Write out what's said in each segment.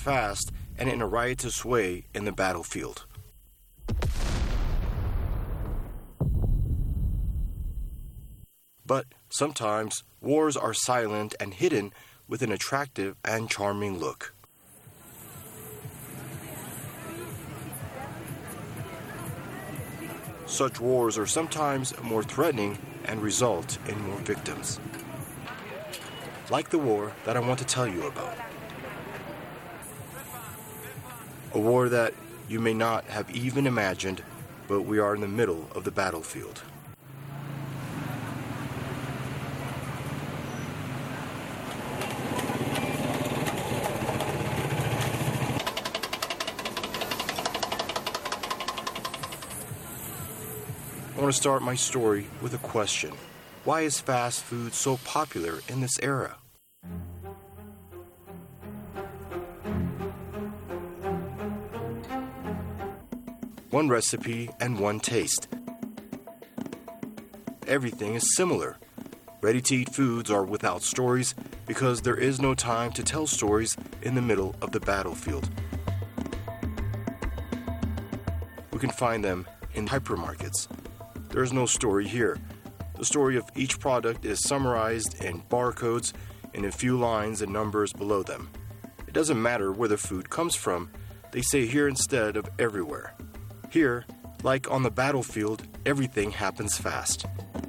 fast and in a riotous way in the battlefield. But sometimes wars are silent and hidden with an attractive and charming look. Such wars are sometimes more threatening and result in more victims. Like the war that I want to tell you about. A war that you may not have even imagined, but we are in the middle of the battlefield. I want to start my story with a question. Why is fast food so popular in this era? One recipe and one taste. Everything is similar. Ready-to-eat foods are without stories because there is no time to tell stories in the middle of the battlefield. We can find them in hypermarkets. There is no story here. The story of each product is summarized in barcodes and a few lines and numbers below them. It doesn't matter where the food comes from, they say here instead of everywhere. Here, like on the battlefield, everything happens fast.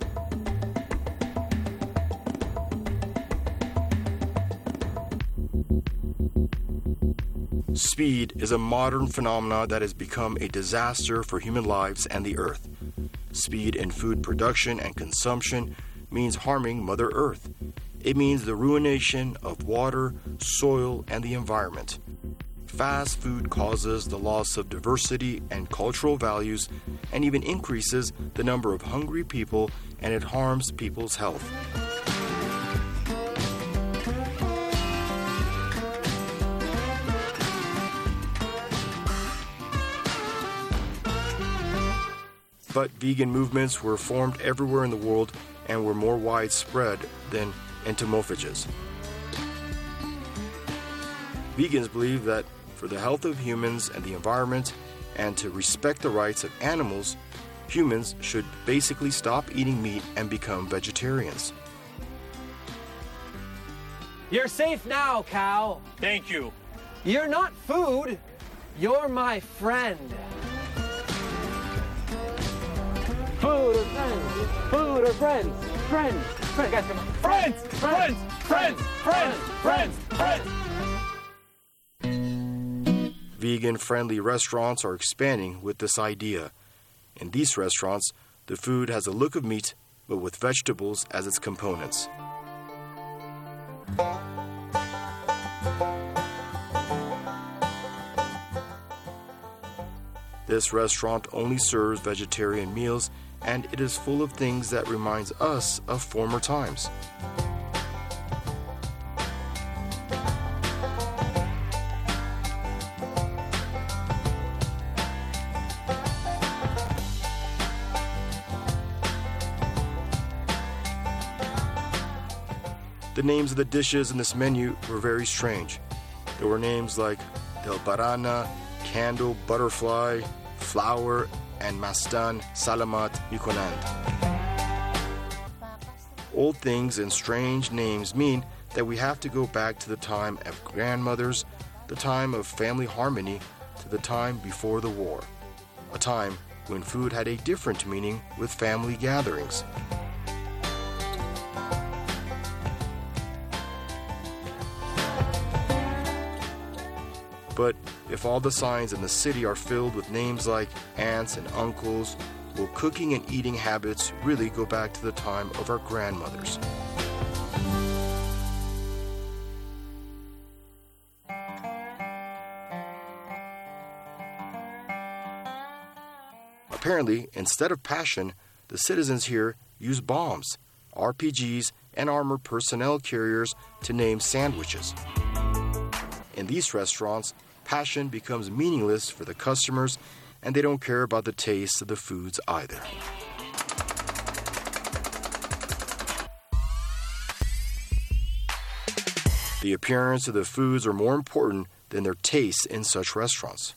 Speed is a modern phenomenon that has become a disaster for human lives and the earth. Speed in food production and consumption means harming Mother Earth. It means the ruination of water, soil, and the environment. Fast food causes the loss of diversity and cultural values and even increases the number of hungry people, and it harms people's health. But vegan movements were formed everywhere in the world and were more widespread than entomophages. Vegans believe that for the health of humans and the environment and to respect the rights of animals, humans should basically stop eating meat and become vegetarians. You're safe now, cow. Thank you. You're not food. You're my friend. Food or friends? Food or friends? Friends. Friends. Guys, come on. Friends! Friends! Friends! Friends! Friends! Friends! Vegan-friendly restaurants are expanding with this idea. In these restaurants, the food has a look of meat, but with vegetables as its components. This restaurant only serves vegetarian meals, and it is full of things that reminds us of former times. The names of the dishes in this menu were very strange. There were names like Del Barana, Candle, Butterfly, Flower, and Mastan, Salamat, Yukonand. Old things and strange names mean that we have to go back to the time of grandmothers, the time of family harmony, to the time before the war. A time when food had a different meaning with family gatherings. But if all the signs in the city are filled with names like aunts and uncles, will cooking and eating habits really go back to the time of our grandmothers? Apparently, instead of passion, the citizens here use bombs, RPGs, and armored personnel carriers to name sandwiches. In these restaurants, passion becomes meaningless for the customers, and they don't care about the taste of the foods either. The appearance of the foods are more important than their tastes in such restaurants.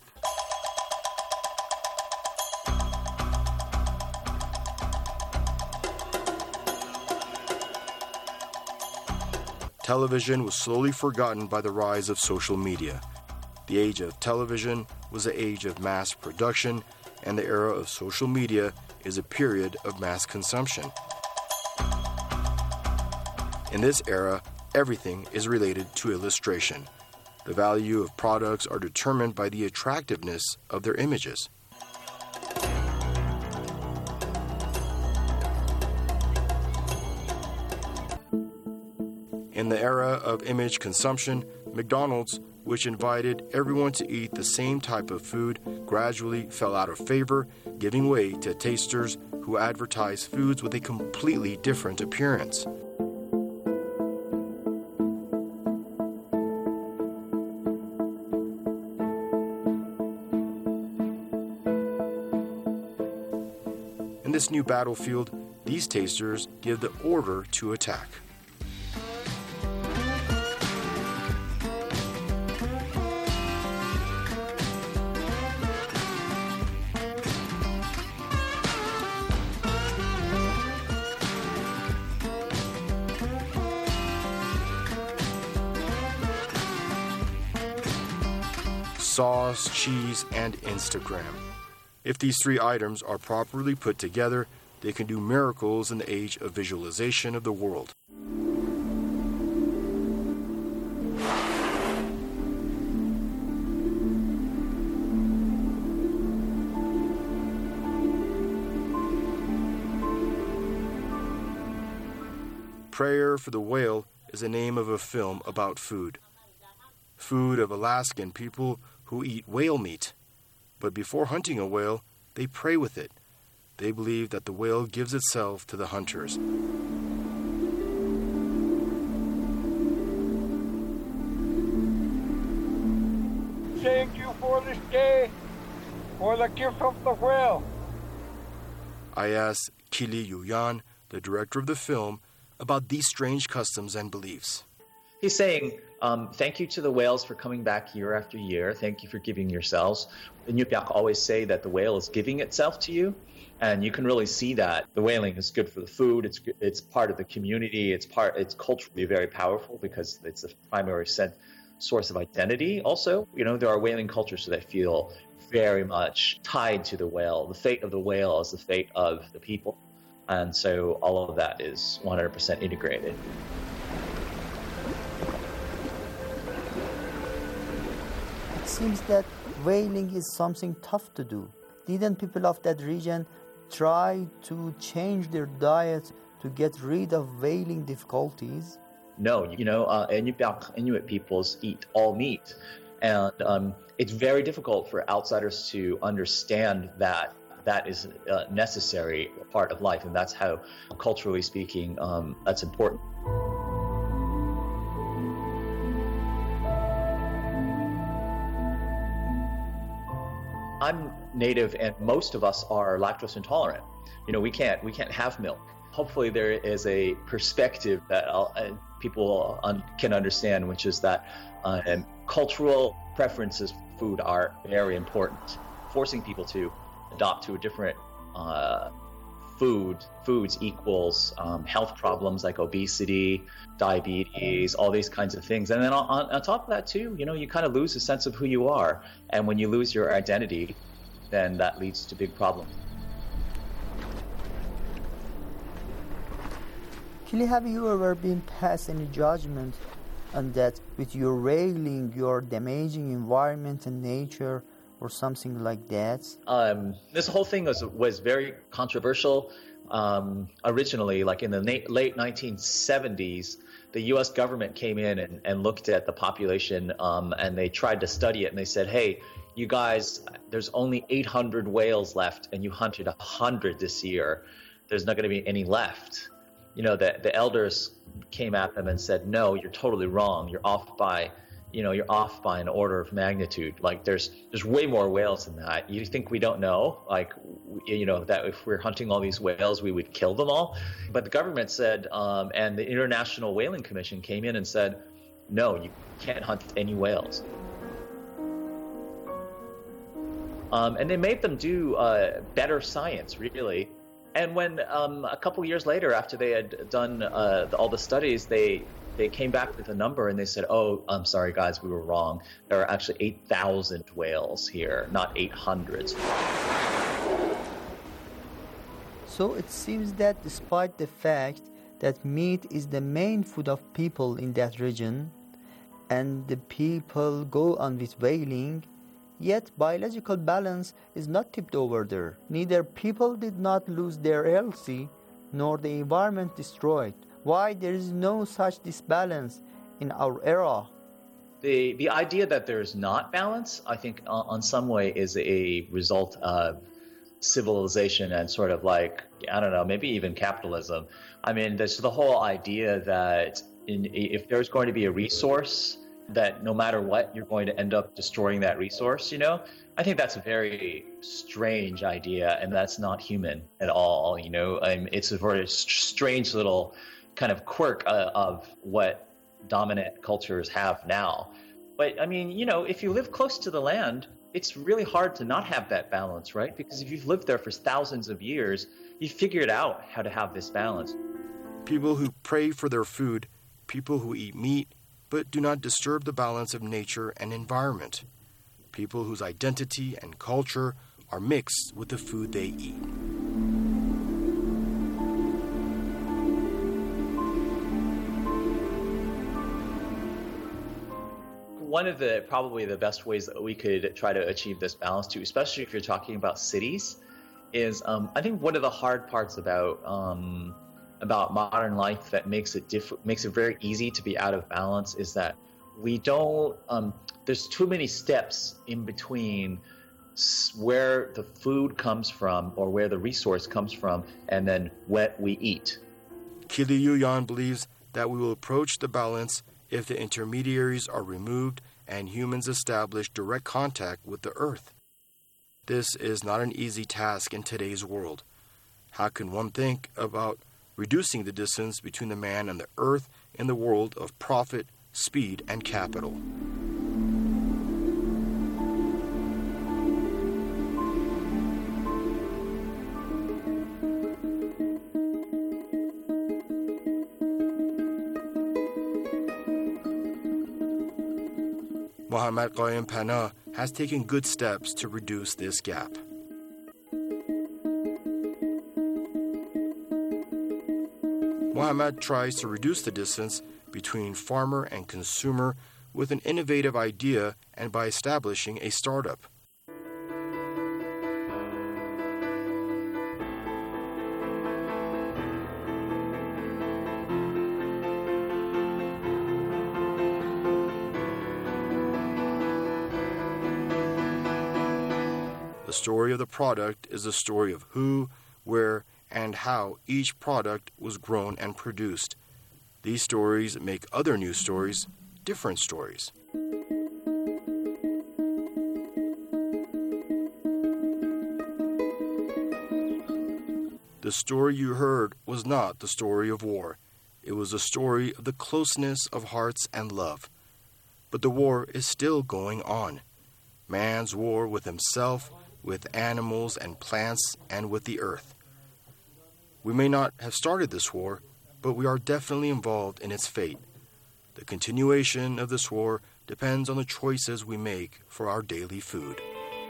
Television was slowly forgotten by the rise of social media. The age of television was the age of mass production, and the era of social media is a period of mass consumption. In this era, everything is related to illustration. The value of products are determined by the attractiveness of their images. In the era of image consumption, McDonald's, which invited everyone to eat the same type of food, gradually fell out of favor, giving way to tasters who advertise foods with a completely different appearance. In this new battlefield, these tasters give the order to attack. Sauce, cheese, and Instagram. If these three items are properly put together, they can do miracles in the age of visualization of the world. Prayer for the Whale is the name of a film about food. Food of Alaskan people who eat whale meat. But before hunting a whale, they pray with it. They believe that the whale gives itself to the hunters. Thank you for this day, for the gift of the whale. I asked Kili Yuyan, the director of the film, about these strange customs and beliefs. He's saying, thank you to the whales for coming back year after year. Thank you for giving yourselves. The Inupiaq always say that the whale is giving itself to you, and you can really see that. The whaling is good for the food. It's part of the community. It's culturally very powerful because it's a primary source of identity. Also, there are whaling cultures that feel very much tied to the whale. The fate of the whale is the fate of the people, and so all of that is 100% integrated. It seems that whaling is something tough to do. Didn't people of that region try to change their diet to get rid of whaling difficulties? No, Inuit peoples eat all meat. And it's very difficult for outsiders to understand that that is a necessary part of life. And that's how, culturally speaking, that's important. I'm Native, and most of us are lactose intolerant. We can't have milk. Hopefully, there is a perspective that people can understand, which is that cultural preferences for food are very important. Forcing people to adopt to a different foods equals health problems like obesity, diabetes, all these kinds of things. And then on top of that too, you kind of lose a sense of who you are. And when you lose your identity, then that leads to big problems. Kili, have you ever been passed any judgment on that with your whaling, you're damaging environment and nature, or something like that? This whole thing was very controversial. Originally, like in the late 1970s, the U.S. government came in and looked at the population, and they tried to study it. And they said, hey, you guys, there's only 800 whales left, and you hunted 100 this year. There's not going to be any left. The elders came at them and said, no, you're totally wrong. You're off by an order of magnitude. Like there's way more whales than that. You think we don't know? Like, that if we're hunting all these whales, we would kill them all. But the government said, and the International Whaling Commission came in and said, no, you can't hunt any whales. And they made them do better science, really. And when a couple years later, after they had done all the studies, they came back with a number and they said, "Oh, I'm sorry, guys, we were wrong. There are actually 8,000 whales here, not 800." So it seems that despite the fact that meat is the main food of people in that region, and the people go on with whaling, yet biological balance is not tipped over there. Neither people did not lose their health, nor the environment destroyed. Why there is no such disbalance in our era? The idea that there's not balance, I think, on some way is a result of civilization and sort of like, I don't know, maybe even capitalism. I mean, there's the whole idea that if there's going to be a resource, that no matter what, you're going to end up destroying that resource, you know? I think that's a very strange idea, and that's not human at all, you know? It's a very strange little kind of quirk of what dominant cultures have now. But, I mean, you know, if you live close to the land, it's really hard to not have that balance, right? Because if you've lived there for thousands of years, you've figured out how to have this balance. People who pray for their food, people who eat meat, but do not disturb the balance of nature and environment. People whose identity and culture are mixed with the food they eat. One of probably the best ways that we could try to achieve this balance too, especially if you're talking about cities, is I think one of the hard parts about modern life that makes it very easy to be out of balance is that we don't. There's too many steps in between where the food comes from or where the resource comes from, and then what we eat. Kili Yuyan believes that we will approach the balance if the intermediaries are removed and humans establish direct contact with the earth. This is not an easy task in today's world. How can one think about reducing the distance between the man and the earth in the world of profit, speed, and capital? Muhammad Qayyum Pana has taken good steps to reduce this gap. Muhammad tries to reduce the distance between farmer and consumer with an innovative idea and by establishing a startup. The story of the product is the story of who, where, and how each product was grown and produced. These stories make other news stories different stories. The story you heard was not the story of war. It was the story of the closeness of hearts and love. But the war is still going on. Man's war with himself, with animals and plants, and with the earth. We may not have started this war, but we are definitely involved in its fate. The continuation of this war depends on the choices we make for our daily food.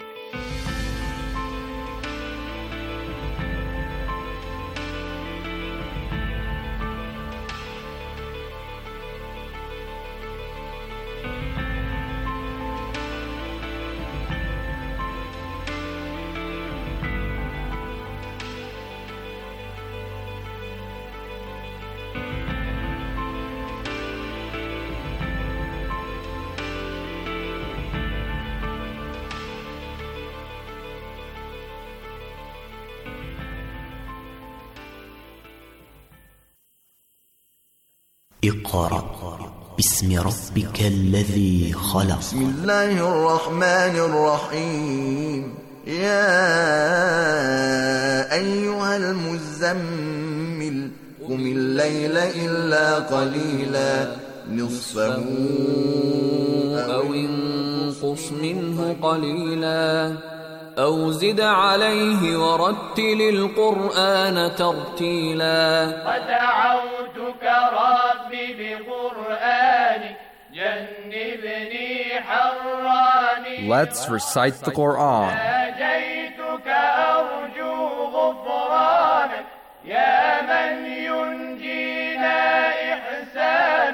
اقرأ باسم ربك الذي خلق. بسم الله الرحمن الرحيم. يا أيها المزمل قم الليل إلا قليلا نصفه أو انقص منه قليلا أو زد عليه ورتل القرآن ترتيلا ودعوتك ربي بقرآني جنبني حراني. Let's recite the Quran. ناجيتك أرجو غفرانك يا من ينجينا إحسان.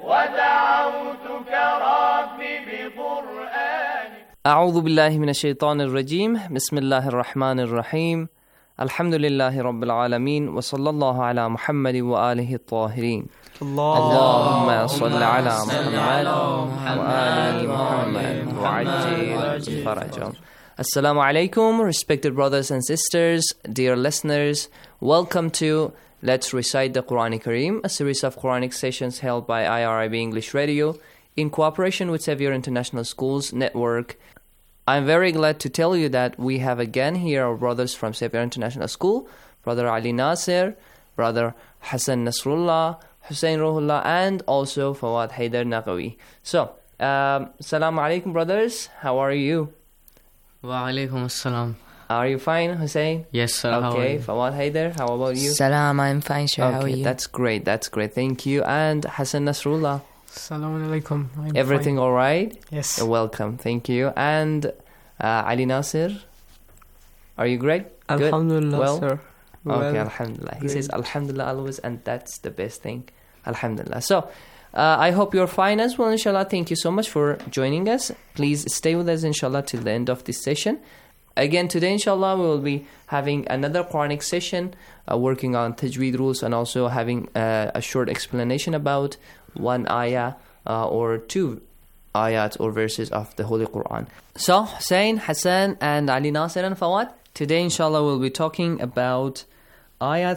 ودعوتك ربي بقرآني. أعوذ بالله من الشيطان الرجيم. بسم الله الرحمن الرحيم. الحمد لله رب العالمين وصلى الله على محمد وآله الطاهرين. اللهم صل على محمد وآل محمد وعجل فرجهم. Assalamu alaikum, respected brothers and sisters, dear listeners. Welcome to Let's Recite the Quran Kareem, a series of Quranic sessions held by IRIB English Radio in cooperation with Xavier International Schools Network. I'm very glad to tell you that we have again here our brothers from Xavier International School, Brother Ali Nasir, Brother Hassan Nasrullah, Hussein Ruhullah, and also Fawad Haidar Naqawi. So, Assalamu alaikum, brothers. How are you? Wa alaikum assalam. Are you fine, Hussein? Yes, sir. Okay, Fawad Haidar, how about you? Salam, I'm fine, sir. Okay, how are you? That's great, Thank you. And Hassan Nasrullah? Assalamu alaikum. Everything fine. All right? Yes. You're welcome, thank you. And Ali Nasir, are you great? Alhamdulillah, well? sir. Okay, Alhamdulillah. He says Alhamdulillah always, and that's the best thing. Alhamdulillah. So, I hope you're fine as well, inshallah. Thank you so much for joining us. Please stay with us, inshallah, till the end of this session. Again, today, inshallah, we will be having another Quranic session, working on tajweed rules and also having a short explanation about one ayah or two ayat or verses of the Holy Quran. So, Hussein, Hassan, and Ali Nasir and Fawad, today, inshallah, we'll be talking about ayah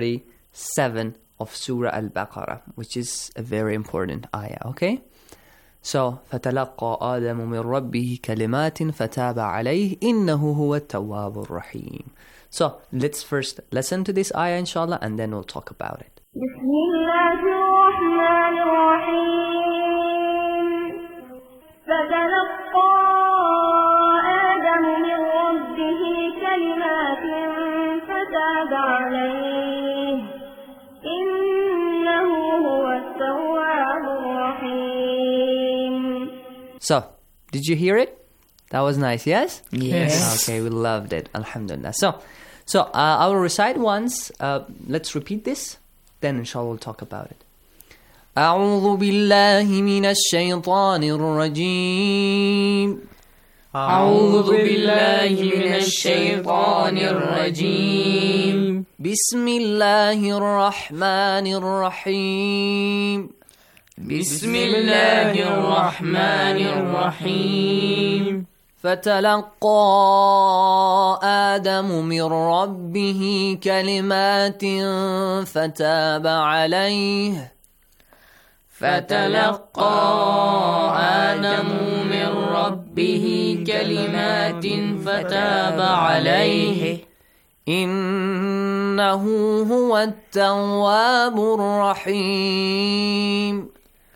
37 of Surah Al-Baqarah, which is a very important ayah, okay? So, فَتَلَقَّى آدَمُ مِنْ رَبِّهِ كَلِمَاتٍ فَتَابَ عَلَيْهِ إِنَّهُ هُوَ التَّوَّابُ الرَّحِيمُ. So, let's first listen to this ayah, inshallah, and then we'll talk about it. بسم الله الرحمن الرحيم. فتلقى آدم من ربه كلمات فتاب عليه إنه هو التواب الرحيم. So, did you hear it? That was nice, yes? Yes. Okay, we loved it. Alhamdulillah. So I will recite once. Let's repeat this. Then inshallah we'll talk about it. أعوذ بالله من الشيطان الرجيم. أعوذ بالله من الشيطان الرجيم. بسم الله الرحمن الرحيم. بسم الله الرحمن الرحيم. فتلقى آدم من ربه كلمات فتاب عليه. فتلقى آدم من ربه كلمات فتاب عليه إنه هو التواب الرحيم.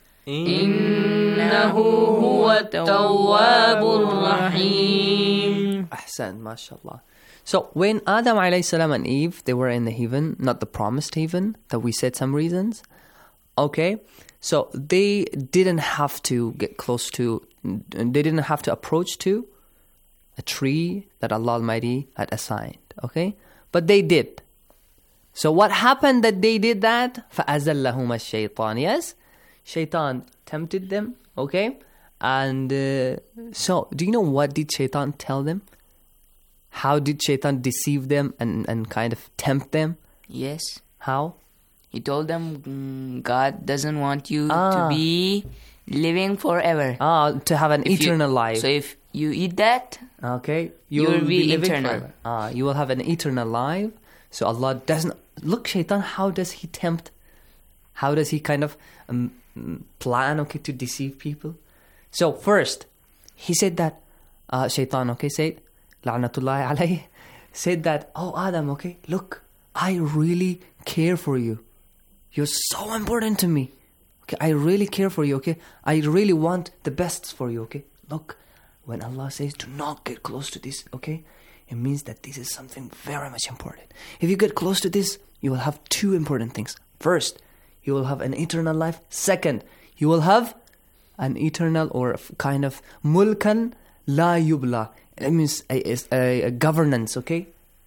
إنه هو التواب الرحيم. أحسن, mashallah. So when Adam alayhi salam and Eve, they were in the heaven, not the promised heaven, that we said some reasons. Okay, so they didn't have to get close to, they didn't have to approach to a tree that Allah Almighty had assigned. Okay, but they did. So what happened that they did that? فَأَزَلَّهُمَ الشَّيْطَانِ. Yes, Shaitan tempted them, okay? And so, do you know what did Shaitan tell them? How did Shaitan deceive them and kind of tempt them? Yes. How? He told them God doesn't want you to be living forever. To have an eternal life. So if you eat that, okay, you will be eternal. You will have an eternal life. So Allah doesn't... Look, Shaitan, how does he tempt? How does he kind of plan, okay, to deceive people? So first, he said that, Shaitan, okay, said, La'natullahi alayhi, said that, oh Adam, okay, look, I really care for you. You're so important to me. Okay, I really care for you, okay? I really want the best for you, okay? Look, when Allah says to not get close to this, okay, it means that this is something very much important. If you get close to this, you will have two important things. First, you will have an eternal life. Second, you will have an eternal or kind of mulkan la yubla. It means a governance, okay?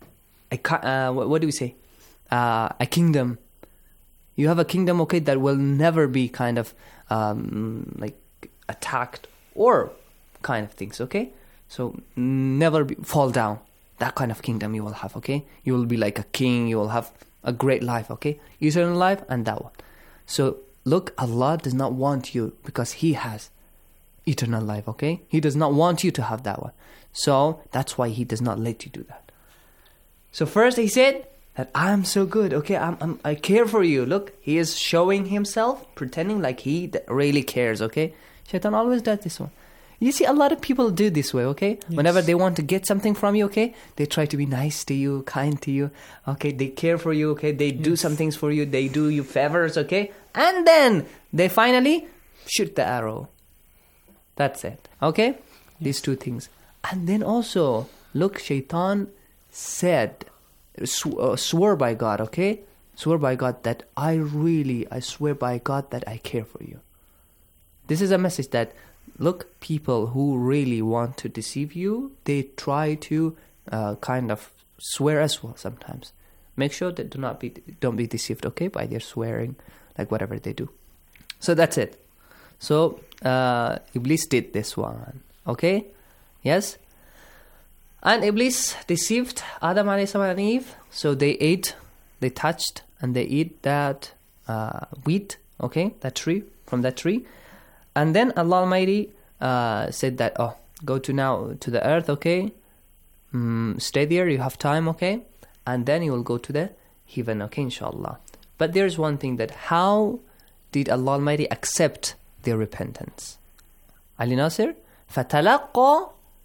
What do we say? A kingdom. You have a kingdom, okay, that will never be kind of like attacked or kind of things, okay? So never fall down. That kind of kingdom you will have, okay? You will be like a king. You will have a great life, okay? Eternal life and that one. So look, Allah does not want you because He has eternal life, okay? He does not want you to have that one. So that's why He does not let you do that. So first He said that I'm so good, okay? I care for you. Look, He is showing Himself, pretending like He really cares, okay? Shaitan always does this one. You see, a lot of people do this way, okay? Yes. Whenever they want to get something from you, okay? They try to be nice to you, kind to you, okay? They care for you, okay? They do some things for you. They do you favors, okay? And then they finally shoot the arrow. That's it, okay? Yes. These two things. And then also, look, Shaitan said, swore by God, okay? Swore by God that I swear by God that I care for you. This is a message that, look, people who really want to deceive you, they try to kind of swear as well sometimes. Make sure that don't be deceived, okay, by their swearing, like whatever they do. So that's it. So Iblis did this one, okay? Yes? And Iblis deceived Adam and Eve. So they ate, they touched, and they eat that wheat, okay, that tree, from that tree. And then Allah Almighty said that, go to the earth, okay? Stay there, you have time, okay? And then you will go to the heaven, okay, inshallah. But there's one thing, that how did Allah Almighty accept their repentance? Ali Nasir, فَتَلَقَّى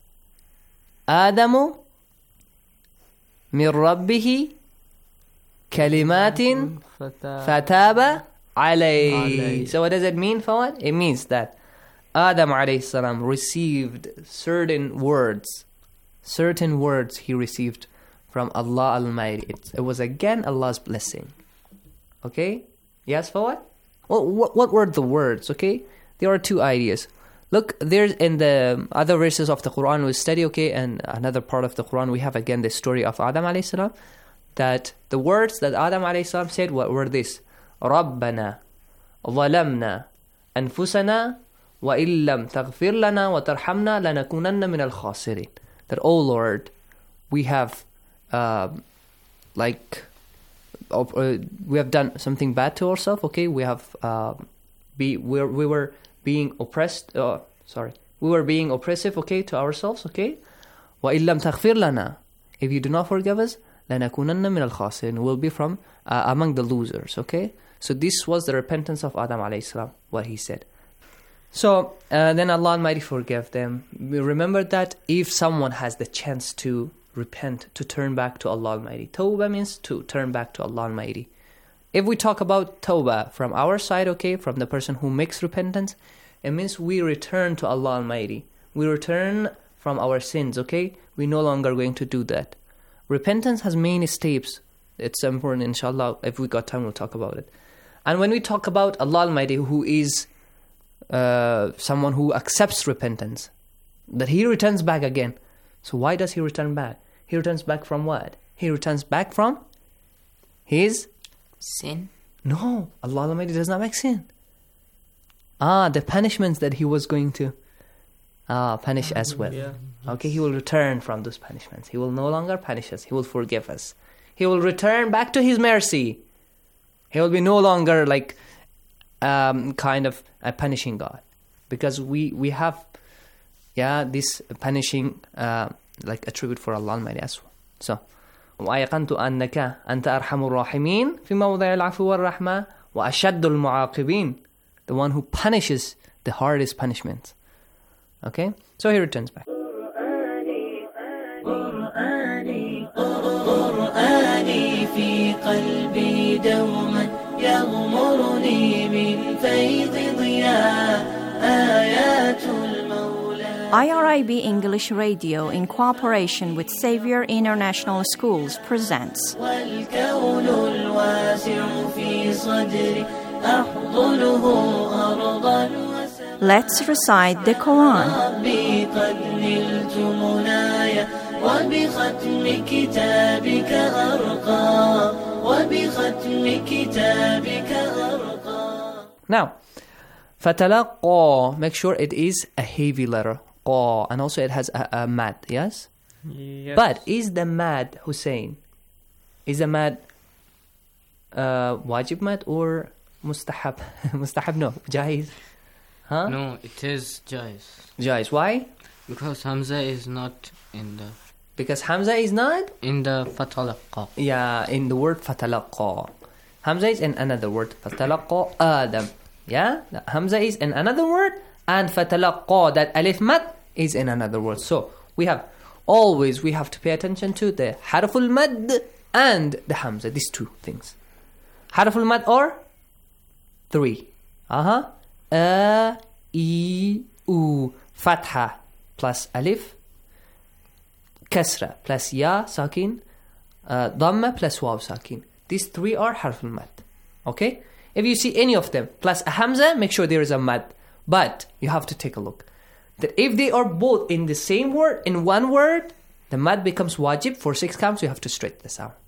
آدَمُ مِنْ رَبِّهِ كَلِمَاتٍ فَتَابَ عَلَيْهِ. So what does it mean, Fawad? It means that Adam alayhi salam received certain words he received from Allah Almighty. It was again Allah's blessing. Okay? Yes, Fawad? Well, what were the words, okay? There are two ideas. Look, there's in the other verses of the Quran we study, okay, and another part of the Quran we have again the story of Adam alayhi salam, that the words that Adam alayhi salam said, what were this? رَبَّنَا ظَلَمْنَا أَنفُسَنَا وَإِن لَمْ تَغْفِرْ لَنَا وَتَرْحَمْنَا لَنَكُونَنَّ مِنَ الْخَاسِرِينَ. That, oh Lord, we have we have done something bad to ourselves, okay? We have we were being oppressed. We were being oppressive, okay, to ourselves, okay? وَإِن لَمْ تَغْفِرْ لَنَا. If you do not forgive us, لَنَكُونَنَّ مِنَ الْخَاسِرِينَ. We'll be from among the losers, okay? So this was the repentance of Adam alayhi salam, what he said. So then Allah Almighty forgave them. We remember that if someone has the chance to repent, to turn back to Allah Almighty. Tawbah means to turn back to Allah Almighty. If we talk about Tawbah from our side, okay, from the person who makes repentance, it means we return to Allah Almighty. We return from our sins, okay? We're no longer going to do that. Repentance has many steps. It's important, inshallah. If we got time, we'll talk about it. And when we talk about Allah Almighty, who is someone who accepts repentance, that He returns back again. So why does He return back? He returns back from what? He returns back from His sin. No, Allah Almighty does not make sin. The punishments that He was going to punish as well. Yeah. Okay, He will return from those punishments. He will no longer punish us. He will forgive us. He will return back to His mercy. He will be no longer like kind of a punishing God, because we have this punishing like attribute for Allah Almighty as well. So وَأَيْقَنْتُ أَنَّكَ أَنْتَ أَرْحَمُ الرَّاحِمِينَ فِي مَوْضِعِ الْعَفْوِ وَالرَّحْمَةِ وَأَشَدُّ الْمُعَاقِبِينَ. The one who punishes the hardest punishment. Okay? So He returns back. قرآني في قلبي دوما يغمرني من فيض ضياء آيات المولى. IRIB English Radio, in cooperation with Xavier International Schools, presents والكون الواسع في صدري أحضنه أرضا Let's recite the Quran. ربي قد نلت منايا وبختم كتابك أرقى وبختم كتابك أرقى. Now, فتلقى, make sure it is a heavy letter, قا, and also it has a mad, yes? Yes. But is the mad, Hussein, is the mad wajib mad or mustahab? Mustahab, no, jaiz. Huh? No, it is jais. Jais, why? Because Hamza is not in the... Because Hamza is not? In the fatalaqqa. Yeah, in the word fatalaqqa. Hamza is in another word, fatalaqqa Adam. Yeah, Hamza is in another word, and fatalaqqa, that alif mad, is in another word. So we have to pay attention to the harful mad and the Hamza, these two things. Harful mad or 3. A, I, U, fatha plus alif, kasra plus ya sakin, dhamma plus waw sakin. These 3 are harful mad. Okay? If you see any of them plus a hamza, make sure there is a mad. But you have to take a look that if they are both in the same word, in one word, the mad becomes wajib for 6 counts. You have to straight the sound.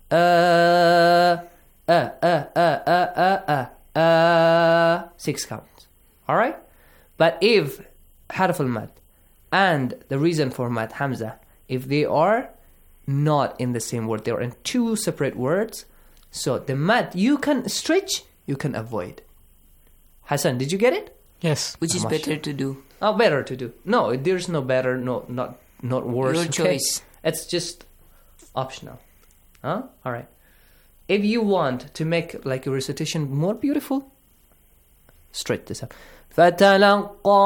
6 counts. Alright? But if harf al-mad and the reason for mad, hamza, if they are not in the same word, they are in 2 separate words, so the mad you can stretch, you can avoid. Hassan, did you get it? Yes. Which is better to do? Oh, better to do. No, there's no better, not worse. Your choice. It's just optional. Huh? Alright. If you want to make like a recitation more beautiful, straight this up. فتلقى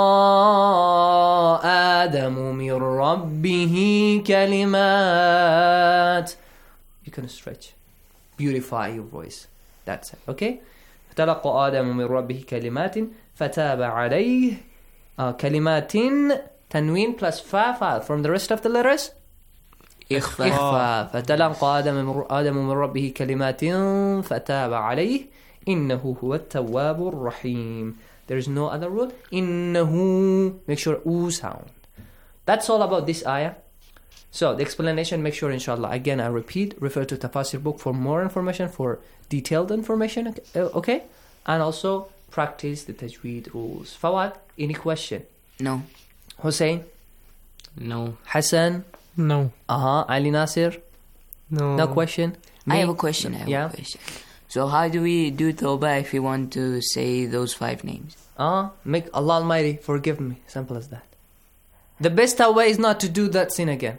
آدم من ربه كلمات. You can stretch, beautify your voice. That's it. Okay. فتلقى آدم من ربه كلمات فتاب عليه. كلمات تنوين plus fa from the rest of the letters. إخفاء. فتلقى آدم من ربه كلمات فتاب عليه إنه هو التواب الرحيم. There is no other rule. إنه, make sure oo sound. That's all about this ayah. So the explanation, make sure inshallah, again I repeat, refer to Tafasir book for more information, for detailed information, okay? And also practice the tajweed rules. Fawad, any question? No. Hussein? No. Hassan? No. Ali Nasir? No. No question? I have a question. So how do we do tawbah if we want to say those 5 names? Make Allah Almighty forgive me. Simple as that. The best tawbah is not to do that sin again.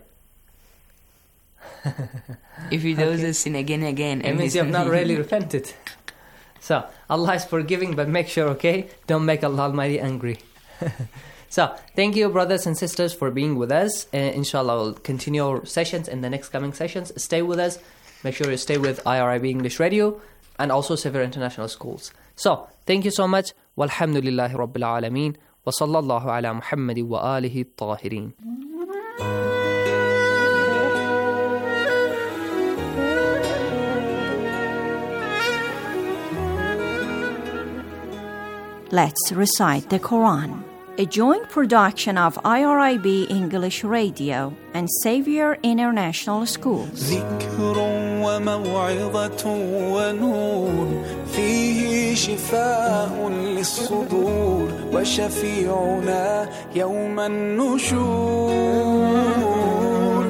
If he does the sin again, it means you have not really repented. So Allah is forgiving, but make sure, okay, don't make Allah Almighty angry. So thank you, brothers and sisters, for being with us. Inshallah, we'll continue our sessions in the next coming sessions. Stay with us. Make sure you stay with IRIB English Radio and also Xavier International Schools. So thank you so much. Walhamdulillahi Rabbil Alameen. Wa sallallahu ala Muhammadi wa alihi tahirin. Let's recite the Quran. A joint production of IRIB English Radio and Xavier International Schools. ذكر وموعظة ونور فيه شفاء للصدور وشفيعنا يوم النشور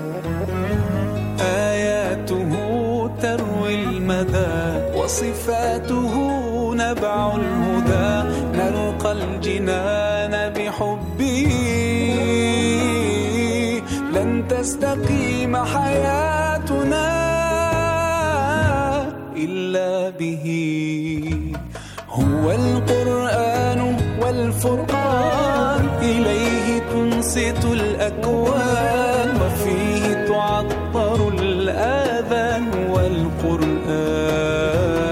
آياته تروي المدى وصفاته نبع الهدى نلقى الجنان بحبه لن تستقيم حياتنا إلا به هو القرآن والفرقان إليه تنصت الأكوان وفيه تعطر الآذان والقرآن.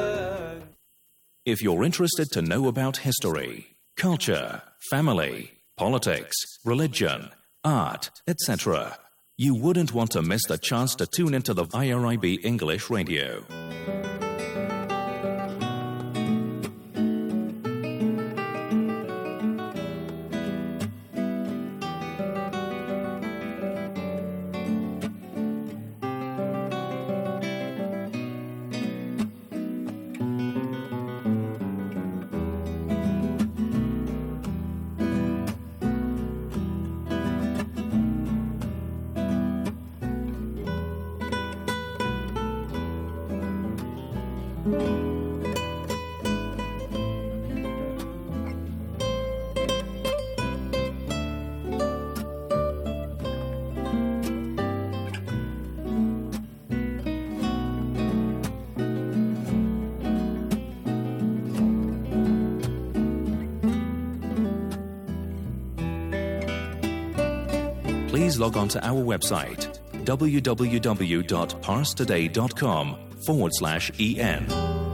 If you're interested to know about history, culture, family, politics, religion, art, etc. You wouldn't want to miss the chance to tune into the IRIB English Radio. Please log on to our website www.parstoday.com/en.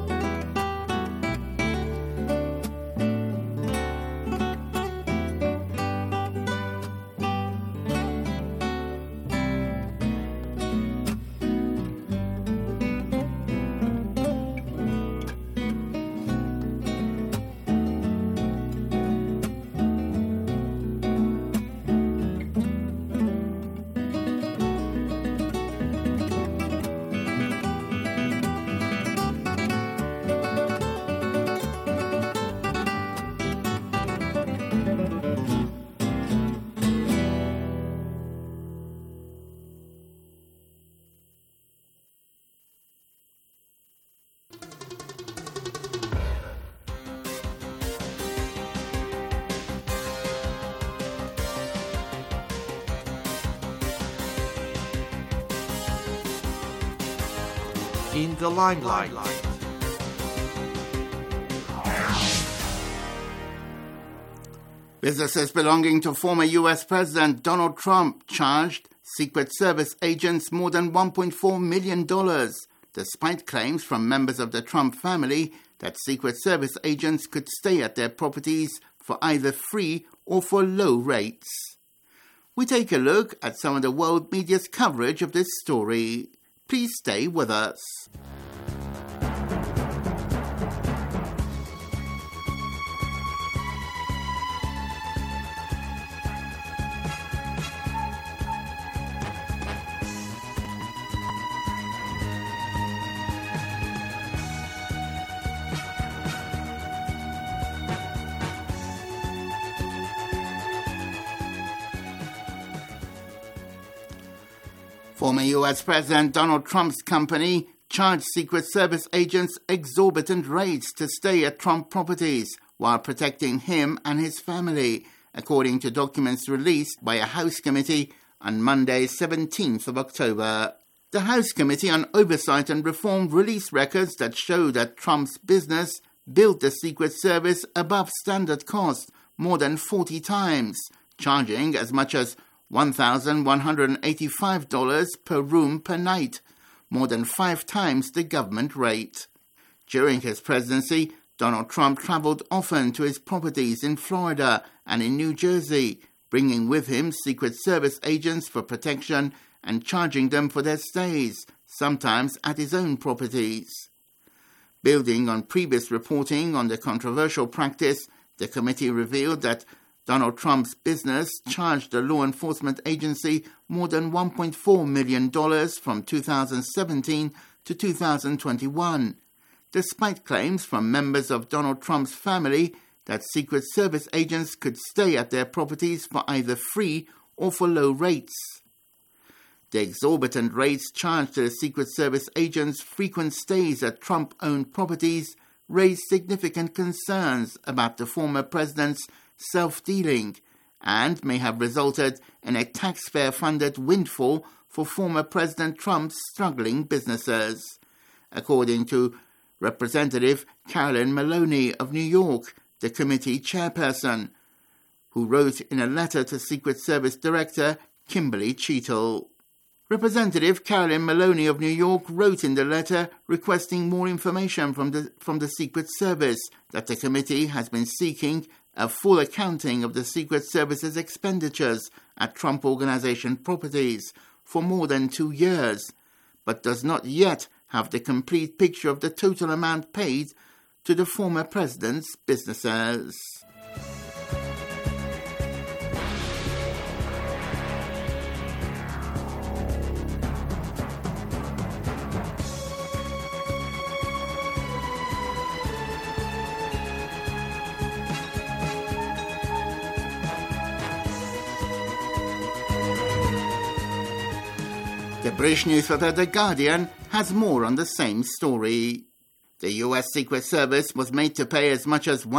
In the limelight. Businesses belonging to former U.S. President Donald Trump charged Secret Service agents more than $1.4 million, despite claims from members of the Trump family that Secret Service agents could stay at their properties for either free or for low rates. We take a look at some of the world media's coverage of this story. Please stay with us. Former U.S. President Donald Trump's company charged Secret Service agents exorbitant rates to stay at Trump properties while protecting him and his family, according to documents released by a House committee on Monday, 17th of October. The House Committee on Oversight and Reform released records that show that Trump's business billed the Secret Service above standard cost more than 40 times, charging as much as $1,185 per room per night, more than 5 times the government rate. During his presidency, Donald Trump traveled often to his properties in Florida and in New Jersey, bringing with him Secret Service agents for protection and charging them for their stays, sometimes at his own properties. Building on previous reporting on the controversial practice, the committee revealed that Donald Trump's business charged the law enforcement agency more than $1.4 million from 2017 to 2021, despite claims from members of Donald Trump's family that Secret Service agents could stay at their properties for either free or for low rates. The exorbitant rates charged to the Secret Service agents' frequent stays at Trump-owned properties raised significant concerns about the former president's self-dealing and may have resulted in a taxpayer-funded windfall for former President Trump's struggling businesses, according to Representative Carolyn Maloney of New York, the committee chairperson, who wrote in a letter to Secret Service Director Kimberly Cheatle. Representative Carolyn Maloney of New York wrote in the letter requesting more information from the Secret Service that the committee has been seeking a full accounting of the Secret Service's expenditures at Trump Organization properties for more than 2 years, but does not yet have the complete picture of the total amount paid to the former president's businesses. The British newspaper The Guardian has more on the same story. The US Secret Service was made to pay as much as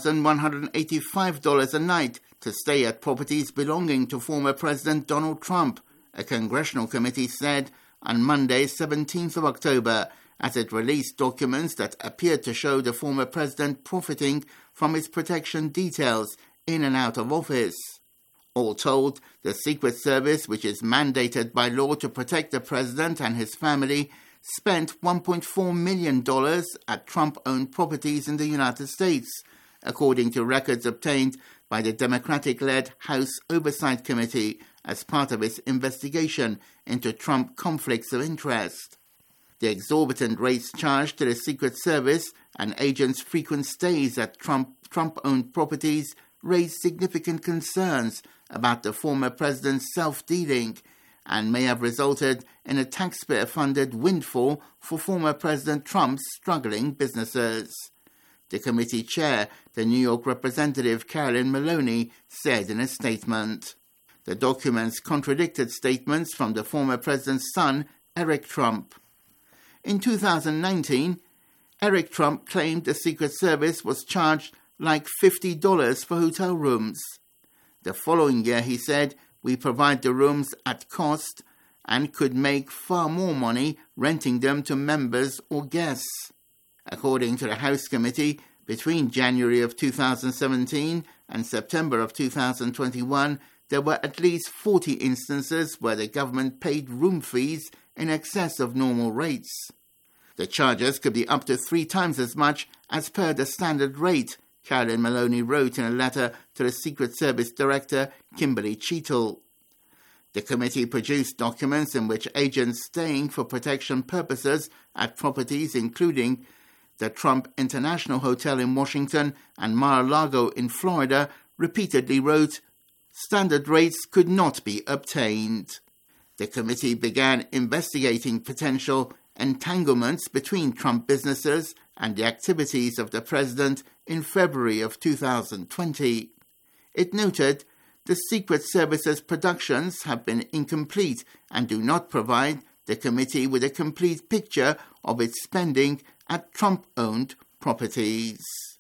$1,185 a night to stay at properties belonging to former President Donald Trump, a congressional committee said on Monday, 17th of October, as it released documents that appeared to show the former president profiting from his protection details in and out of office. All told, the Secret Service, which is mandated by law to protect the president and his family, spent $1.4 million at Trump-owned properties in the United States, according to records obtained by the Democratic-led House Oversight Committee as part of its investigation into Trump conflicts of interest. The exorbitant rates charged to the Secret Service and agents' frequent stays at Trump-owned properties raised significant concerns about the former president's self-dealing and may have resulted in a taxpayer-funded windfall for former President Trump's struggling businesses. The committee chair, the New York representative Carolyn Maloney, said in a statement. The documents contradicted statements from the former president's son, Eric Trump. In 2019, Eric Trump claimed the Secret Service was charged like $50 for hotel rooms. The following year, he said, "We provide the rooms at cost and could make far more money renting them to members or guests." According to the House Committee, between January of 2017 and September of 2021, there were at least 40 instances where the government paid room fees in excess of normal rates. The charges could be up to 3 times as much as per the standard rate, Carolyn Maloney wrote in a letter to the Secret Service Director, Kimberly Cheatle. The committee produced documents in which agents staying for protection purposes at properties including the Trump International Hotel in Washington and Mar-a-Lago in Florida repeatedly wrote, "Standard rates could not be obtained." The committee began investigating potential entanglements between Trump businesses and the activities of the president in February of 2020. It noted the Secret Service's productions have been incomplete and do not provide the committee with a complete picture of its spending at Trump-owned properties.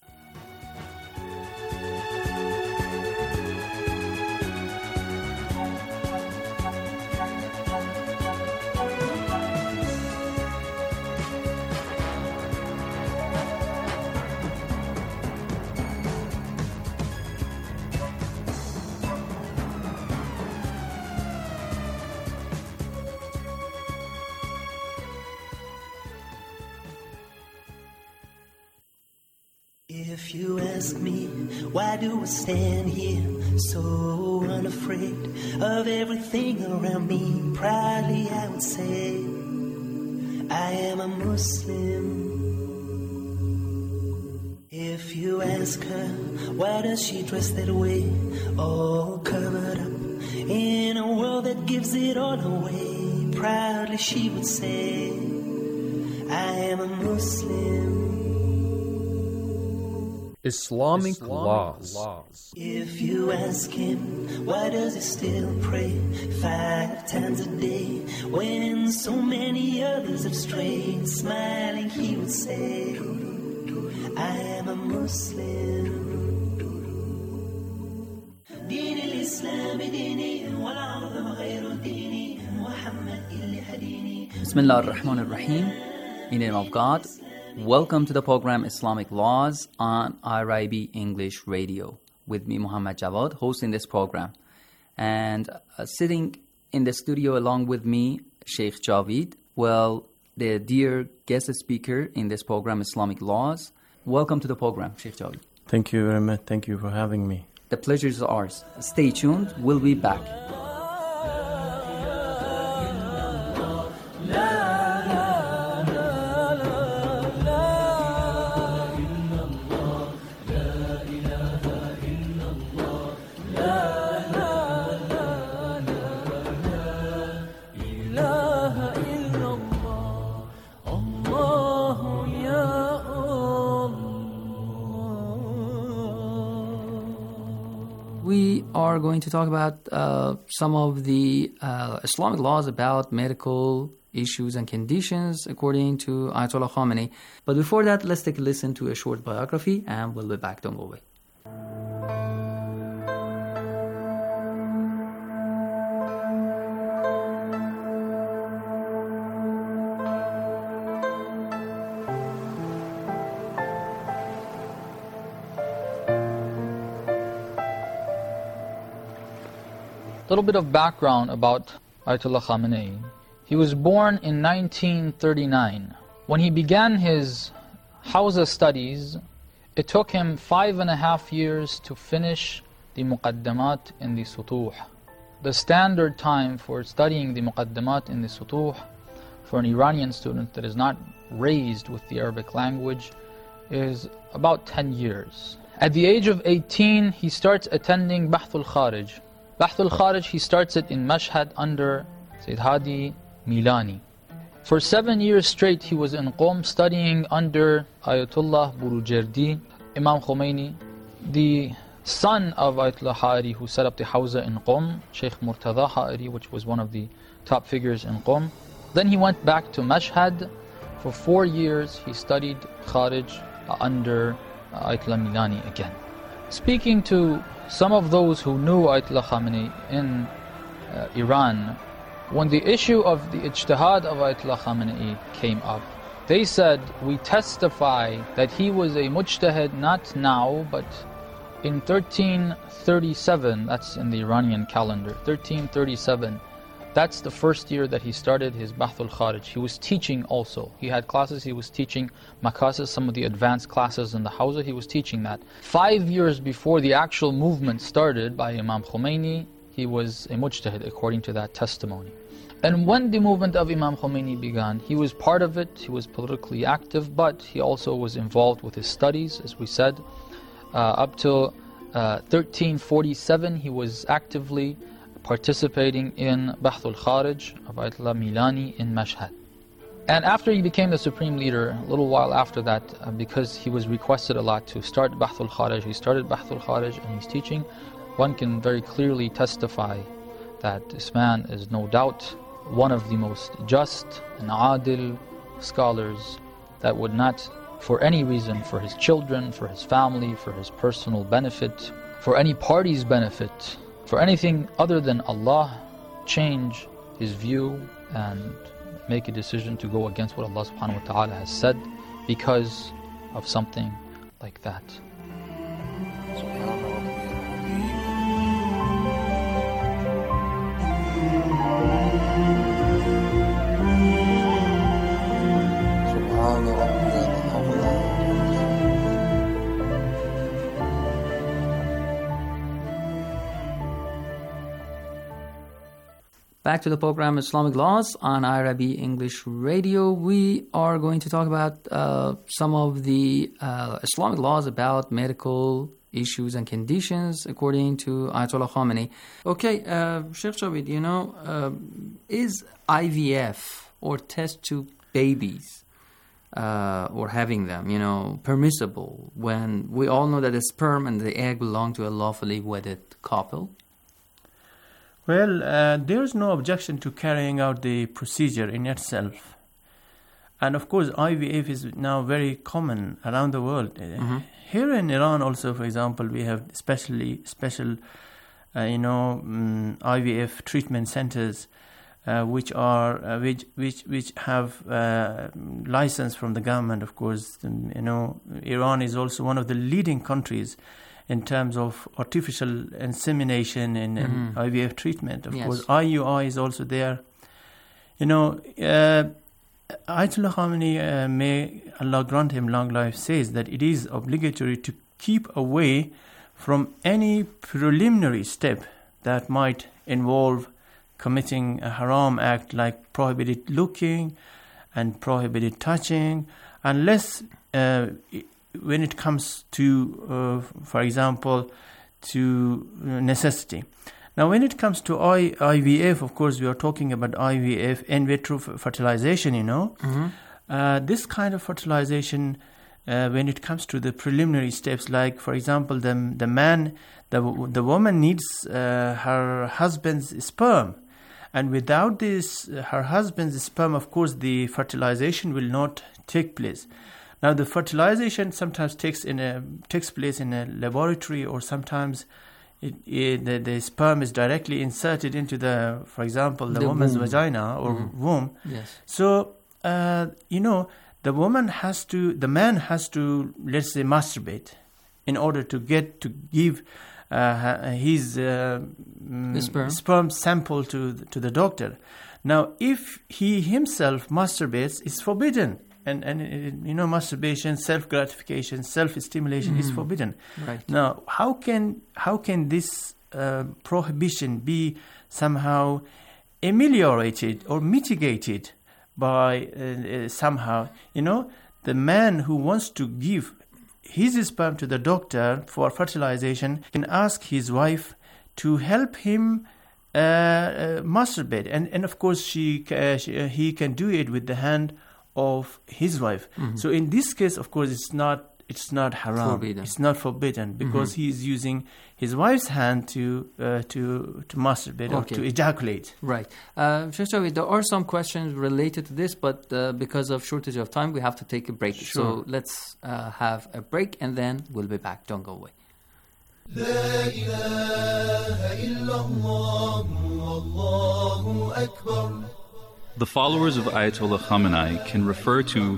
If you ask me, why do I stand here so unafraid of everything around me? Proudly I would say, I am a Muslim. If you ask her, why does she dress that way, all covered up in a world that gives it all away? Proudly she would say, I am a Muslim. Islamic laws. If you ask him, why does he still pray 5 times a day when so many others have strayed? Smiling he would say, I am a Muslim. دين الإسلام ديني والعظم غير ديني محمد اللي هديني. Bismillah ar-Rahman ar-Rahim. In the name of God. Welcome to the program Islamic Laws on IRIB English Radio. With me, Muhammad Jawad, hosting this program. And sitting in the studio along with me, Sheikh Javid. Well, the dear guest speaker in this program, Islamic Laws. Welcome to the program, Sheikh Javid. Thank you very much. Thank you for having me. The pleasure is ours. Stay tuned. We'll be back. We are going to talk about some of the Islamic laws about medical issues and conditions according to Ayatollah Khamenei. But before that, let's take a listen to a short biography and we'll be back. Don't go away. A little bit of background about Ayatollah Khamenei. He was born in 1939. When he began his Hawza studies, it took him 5.5 years to finish the Muqaddamat in the Sutuh. The standard time for studying the Muqaddamat in the Sutuh for an Iranian student that is not raised with the Arabic language is about 10 years. At the age of 18, he starts attending Bahthul Kharij. Bahthul Kharij, he starts it in Mashhad under Sayyid Hadi Milani. For 7 years straight, he was in Qom studying under Ayatollah Burujerdi, Imam Khomeini, the son of Ayatollah Ha'iri, who set up the Hawza in Qom, Sheikh Murtada Ha'iri, which was one of the top figures in Qom. Then he went back to Mashhad. For 4 years, he studied Kharij under Ayatollah Milani again. Speaking to some of those who knew Ayatollah Khamenei in Iran, when the issue of the ijtihad of Ayatollah Khamenei came up, they said, we testify that he was a mujtahid not now, but in 1337, that's in the Iranian calendar, 1337, that's the first year that he started his Bahthul Kharij. He was teaching also. He had classes, he was teaching Makasis, some of the advanced classes in the Hawza, he was teaching that. 5 years before the actual movement started by Imam Khomeini, he was a mujtahid according to that testimony. And when the movement of Imam Khomeini began, he was part of it, he was politically active, but he also was involved with his studies, as we said. Up till 1347, he was actively participating in Bahthul Kharij of Ayatollah Milani in Mashhad. And after he became the supreme leader, a little while after that, because he was requested a lot to start Bahthul Kharij, he started Bahthul Kharij and he's teaching. One can very clearly testify that this man is no doubt one of the most just and adil scholars that would not, for any reason, for his children, for his family, for his personal benefit, for any party's benefit, for anything other than Allah, change his view and make a decision to go against what Allah subhanahu wa ta'ala has said because of something like that. Back to the program Islamic Laws on IRIB English Radio. We are going to talk about some of the Islamic laws about medical issues and conditions according to Ayatollah Khamenei. Okay, Sheikh Jawid, is IVF or test tube babies or having them, permissible when we all know that the sperm and the egg belong to a lawfully wedded couple? Well, there is no objection to carrying out the procedure in itself. And of course, IVF is now very common around the world. Mm-hmm. Here in Iran also, for example, we have special IVF treatment centers which have license from the government, of course. Iran is also one of the leading countries in terms of artificial insemination and IVF treatment. Of course, IUI is also there. Ayatollah Khamenei, may Allah grant him long life, says that it is obligatory to keep away from any preliminary step that might involve committing a haram act like prohibited looking and prohibited touching, unless when it comes to, for example, to necessity. Now, when it comes to IVF, of course, we are talking about IVF, in vitro fertilization, you know. This kind of fertilization, when it comes to the preliminary steps, like, for example, the woman needs her husband's sperm. And without this, her husband's sperm, of course, the fertilization will not take place. Now, the fertilization sometimes takes place in a laboratory, or sometimes the sperm is directly inserted into for example, the woman's vagina or womb. Yes. So, the man has to, let's say, masturbate in order to give his sperm sample to the doctor. Now, if he himself masturbates, it's forbidden. And masturbation, self-gratification, self-stimulation is forbidden. Right. Now, how can this prohibition be somehow ameliorated or mitigated by somehow, the man who wants to give his sperm to the doctor for fertilization can ask his wife to help him masturbate, and of course he can do it with the hand of his wife. So in this case, of course, it's not haram. Forbidden. It's not forbidden because he is using his wife's hand to masturbate or to ejaculate. Right. Sheikh Javed, there are some questions related to this, but because of shortage of time, we have to take a break. Sure. So let's have a break, and then we'll be back. Don't go away. لا إله إلا الله والله أكبر. The followers of Ayatollah Khamenei can refer to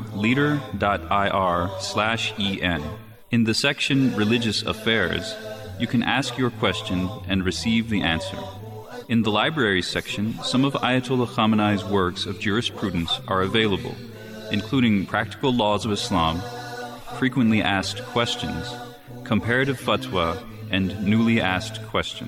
leader.ir/en. In the section Religious Affairs, you can ask your question and receive the answer. In the Libraries section, some of Ayatollah Khamenei's works of jurisprudence are available, including Practical Laws of Islam, Frequently Asked Questions, Comparative Fatwa, and Newly Asked Questions.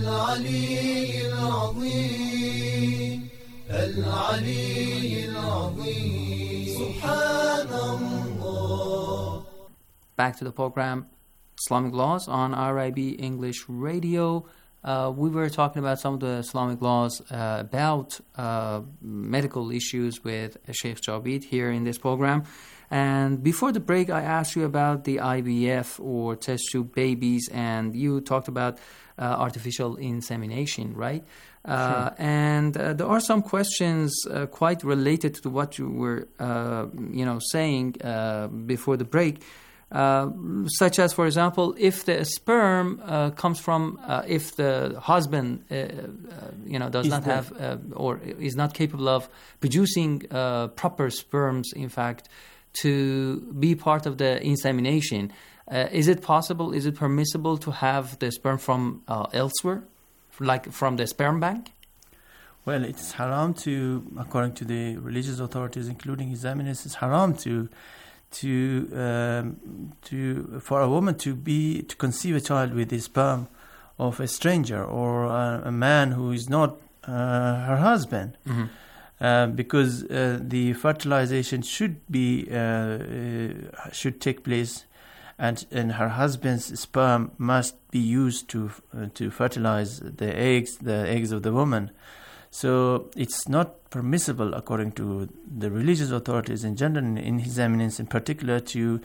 Back to the program, Islamic Laws on RIB English Radio. We were talking about some of the Islamic laws about medical issues with Sheikh Javed here in this program. And before the break, I asked you about the IVF or test tube babies, and you talked about artificial insemination, right? Sure. And there are some questions quite related to what you were, saying before the break, such as, for example, if the sperm comes from, if the husband, does not have or is not capable of producing proper sperms, in fact, to be part of the insemination, is it possible? Is it permissible to have the sperm from elsewhere? Like from the sperm bank? Well, it's haram to, according to the religious authorities, including His Eminence, it's haram for a woman to conceive a child with the sperm of a stranger or a man who is not her husband, because the fertilization should take place. And her husband's sperm must be used to fertilize the eggs of the woman. So it's not permissible, according to the religious authorities in general, in His Eminence in particular, to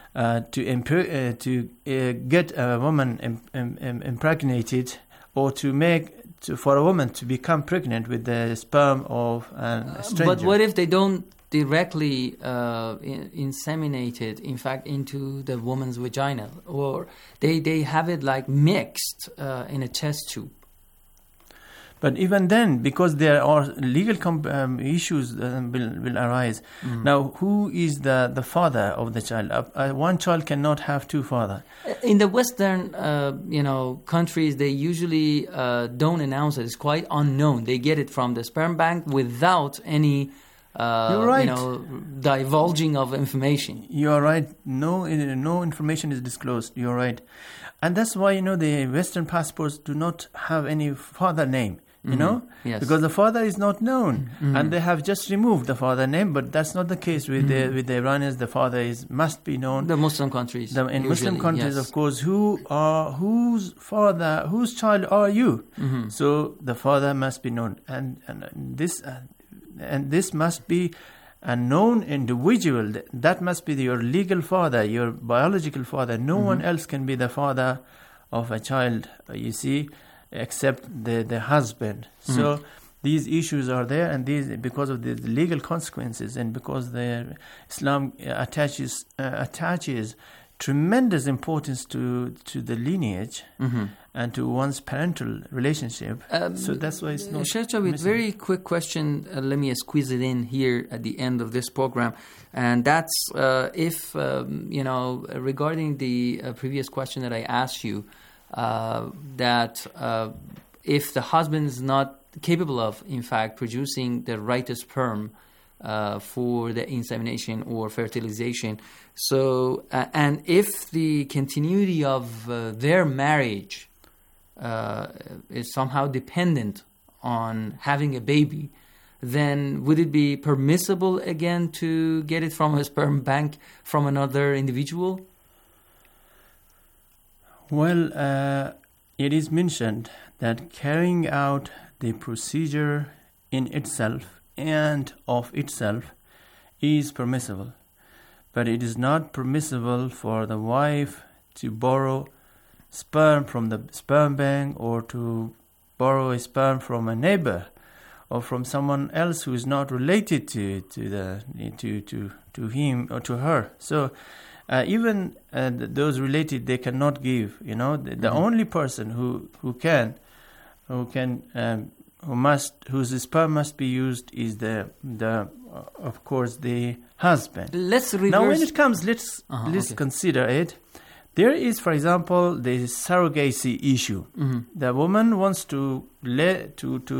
get a woman impregnated, or for a woman to become pregnant with the sperm of a stranger. But what if they don't directly inseminated, in fact, into the woman's vagina, or they have it like mixed in a test tube? But even then, because there are legal issues will arise. Now, who is the father of the child? One child cannot have two fathers. In the Western, countries, they usually don't announce it. It's quite unknown. They get it from the sperm bank without any You're right. Divulging of information. You're right. No information is disclosed. You're right. And that's why, the Western passports do not have any father name, Yes. because the father is not known. And they have just removed the father name, but that's not the case with the Iranians. The father must be known. The Muslim countries. In Muslim countries, yes. Of course, whose child are you? So the father must be known. And this must be a known individual. That must be your legal father, your biological father. No one else can be the father of a child, you see, except the husband. So these issues are there, and these because of the legal consequences, and because Islam attaches tremendous importance to the lineage and to one's parental relationship. So that's why it's not. Sheikh Javed, very quick question. Let me squeeze it in here at the end of this program, and that's if regarding the previous question that I asked you, that if the husband is not capable of, in fact, producing the right sperm for the insemination or fertilization. So, and if the continuity of their marriage is somehow dependent on having a baby, then would it be permissible again to get it from a sperm bank from another individual? Well, it is mentioned that carrying out the procedure in itself and of itself is permissible. But it is not permissible for the wife to borrow sperm from the sperm bank, or to borrow a sperm from a neighbor or from someone else who is not related to him or to her. So even those related, they cannot give. The only person whose sperm must be used is of course the husband. Let's reverse. Now, when it comes, let's consider it. There is, for example, the surrogacy issue. The woman wants to give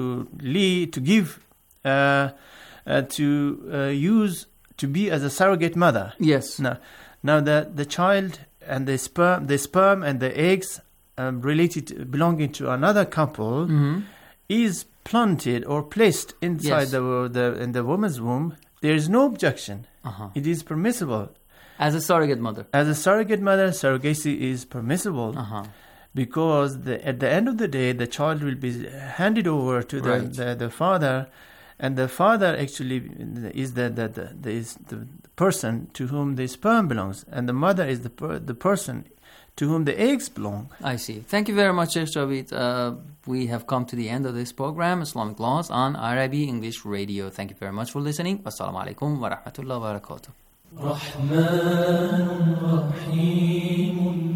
to be as a surrogate mother. Yes. Now the child and the sperm and the eggs belonging to another couple is planted or placed inside in the woman's womb. There is no objection. It is permissible. As a surrogate mother. As a surrogate mother, surrogacy is permissible because at the end of the day, the child will be handed over to the father, and the father actually is the person to whom the sperm belongs, and the mother is the person to whom the eggs belong. I see. Thank you very much, Sheikh Javed. We have come to the end of this program, Islamic Laws on IRIB English Radio. Thank you very much for listening. Wassalamu alaikum wa rahmatullahi wa barakatuh. رحمن رحيم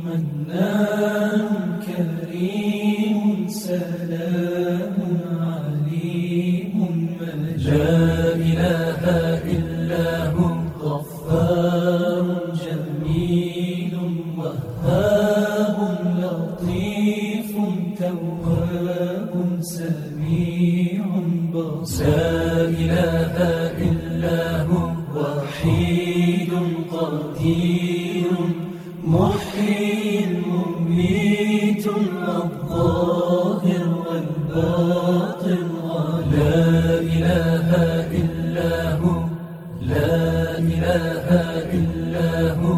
منان كريم سلام عليم لا إله إلا هو غفار جميل وهاب لطيف تواب سميع بصير لا إله إلا هو وحيد قدير محيي مميت الظاهر والباطن لا إله إلا هو لا إله إلا هو.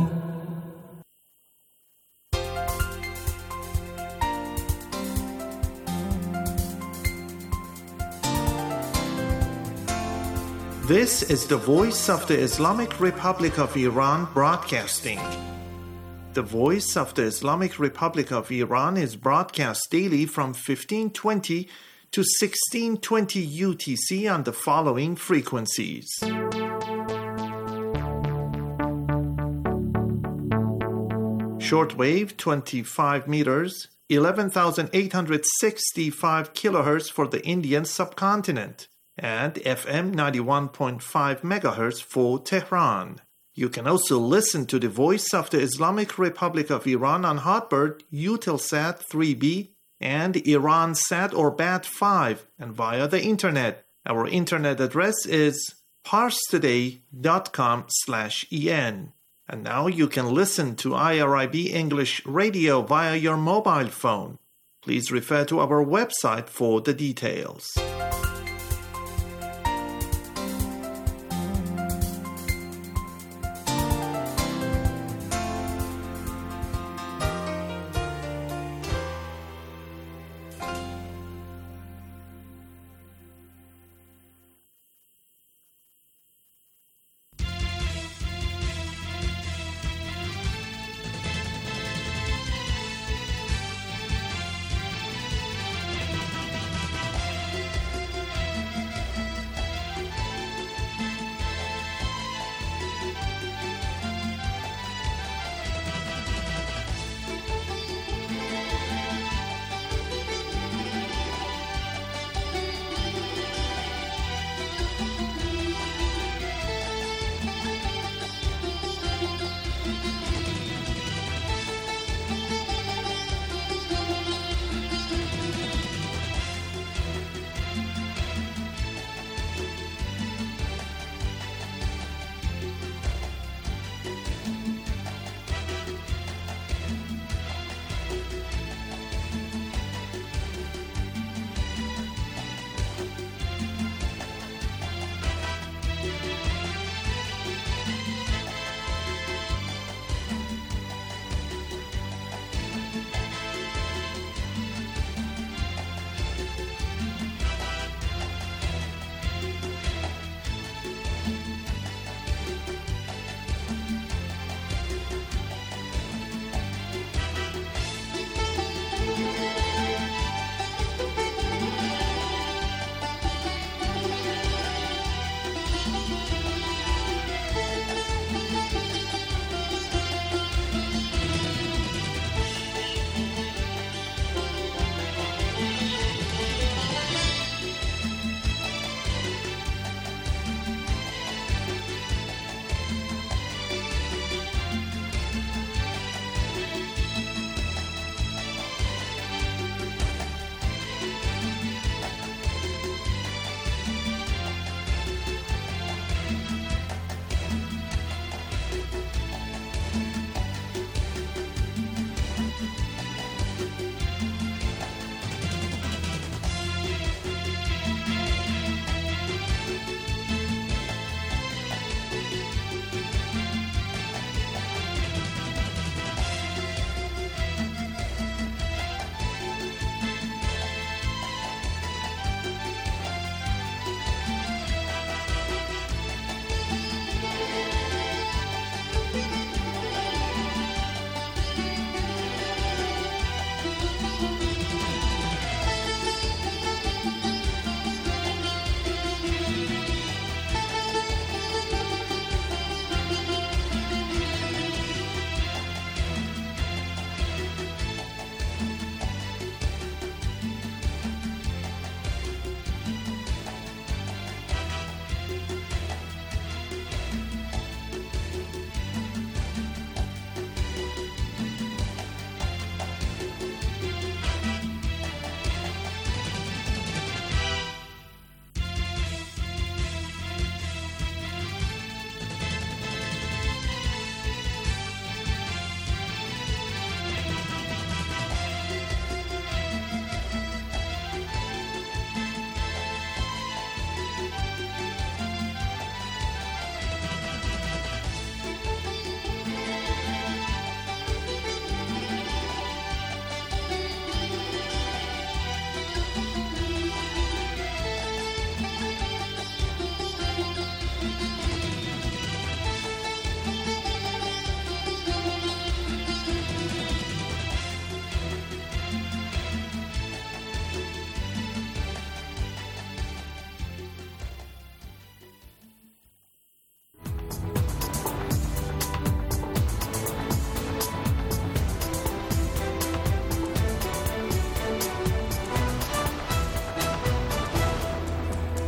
This is the voice of the Islamic Republic of Iran broadcasting. The voice of the Islamic Republic of Iran is broadcast daily from 1520 to 1620 UTC on the following frequencies. Shortwave 25 meters, 11,865 kilohertz for the Indian subcontinent, and FM 91.5 megahertz for Tehran. You can also listen to the Voice of the Islamic Republic of Iran on Hotbird, Eutelsat 3B, and Iransat or BAT 5, and via the internet. Our internet address is parstoday.com/en. And now you can listen to IRIB English Radio via your mobile phone. Please refer to our website for the details.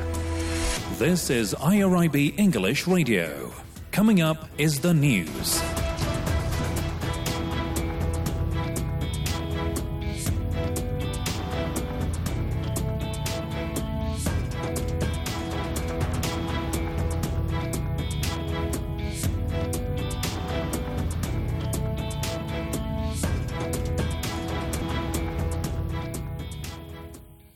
This is IRIB English Radio. Coming up is the news.